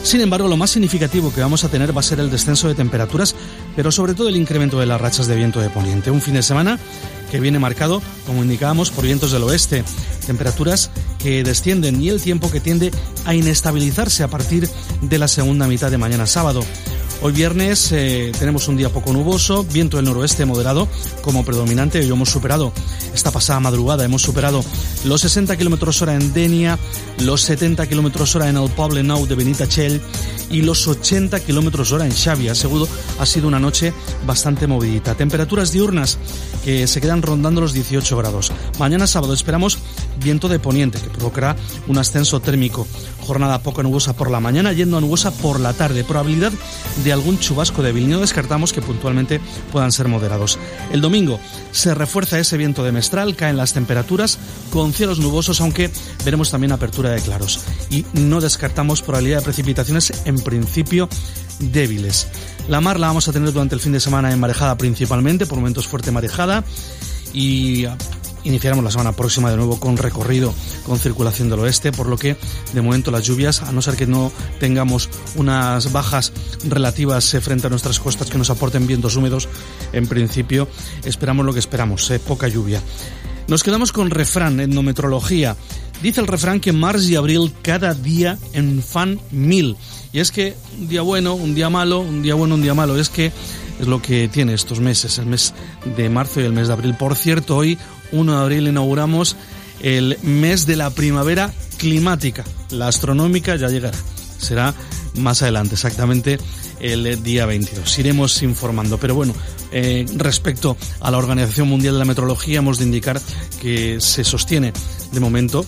Sin embargo, lo más significativo que vamos a tener va a ser el descenso de temperaturas, pero sobre todo el incremento de las rachas de viento de poniente. Un fin de semana que viene marcado, como indicábamos, por vientos del oeste. Temperaturas que descienden y el tiempo que tiende a inestabilizarse a partir de la segunda mitad de mañana sábado. Hoy viernes tenemos un día poco nuboso, viento del noroeste moderado como predominante. Hoy hemos superado, esta pasada madrugada, hemos superado los 60 km/h en Denia, los 70 km/h en el Poble Nou de Benitatxell y los 80 km/h en Xàbia. Seguro ha sido una noche bastante movidita. Temperaturas diurnas que se quedan rondando los 18 grados. Mañana sábado esperamos viento de poniente que provocará un ascenso térmico. Jornada poco nubosa por la mañana, yendo a nubosa por la tarde. Probabilidad de algún chubasco débil. No descartamos que puntualmente puedan ser moderados. El domingo se refuerza ese viento de mestral, caen las temperaturas con cielos nubosos, aunque veremos también apertura de claros. Y no descartamos probabilidad de precipitaciones en principio débiles. La mar la vamos a tener durante el fin de semana en marejada principalmente, por momentos fuerte marejada, y iniciaremos la semana próxima de nuevo con recorrido, con circulación del oeste, por lo que de momento las lluvias, a no ser que no tengamos unas bajas relativas frente a nuestras costas que nos aporten vientos húmedos, en principio esperamos lo que esperamos, poca lluvia. Nos quedamos con refrán, etnometrología. Dice el refrán que març i abril cada día en fan 1000. Y es que un día bueno, un día malo, un día bueno, un día malo. Es que es lo que tiene estos meses, el mes de marzo y el mes de abril. Por cierto, hoy, 1 de abril, inauguramos el mes de la primavera climática. La astronómica ya llegará. Será más adelante, exactamente el día 22. Iremos informando. Pero bueno, respecto a la Organización Mundial de la Meteorología, hemos de indicar que se sostiene de momento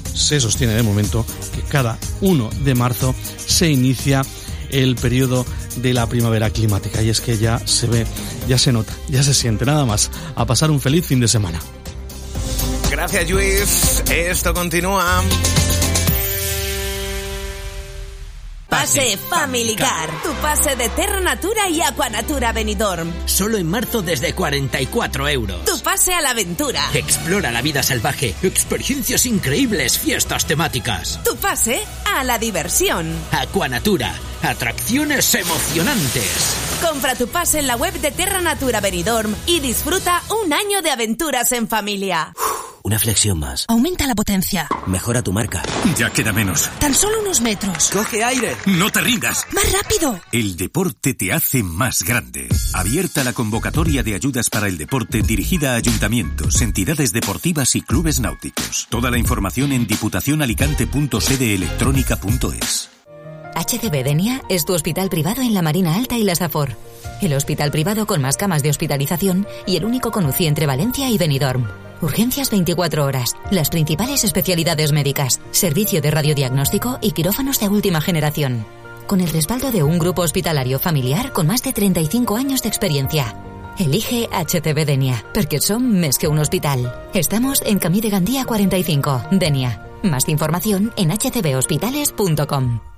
que cada 1 de marzo se inicia el periodo de la primavera climática. Y es que ya se ve, ya se nota, ya se siente. Nada más, a pasar un feliz fin de semana. Gracias, Lluís. Esto continúa. Pase Family Car, tu pase de Terra Natura y Aquanatura Benidorm. Solo en marzo desde 44 euros. Tu pase a la aventura. Explora la vida salvaje, experiencias increíbles, fiestas temáticas. Tu pase a la diversión. Aquanatura, atracciones emocionantes. Compra tu pase en la web de Terra Natura Benidorm y disfruta un año de aventuras en familia. Una flexión más. Aumenta la potencia. Mejora tu marca. Ya queda menos. Tan solo unos metros. Coge aire. No te rindas. ¡Más rápido! El deporte te hace más grande. Abierta la convocatoria de ayudas para el deporte dirigida a ayuntamientos, entidades deportivas y clubes náuticos. Toda la información en diputacionalicante.sedeelectronica.es. HCB Denia es tu hospital privado en la Marina Alta y la Safor. El hospital privado con más camas de hospitalización y el único con UCI entre Valencia y Benidorm. Urgencias 24 horas, las principales especialidades médicas, servicio de radiodiagnóstico y quirófanos de última generación. Con el respaldo de un grupo hospitalario familiar con más de 35 años de experiencia. Elige HCB Denia, porque son más que un hospital. Estamos en Camí de Gandía 45, Denia. Más información en hcbhospitales.com.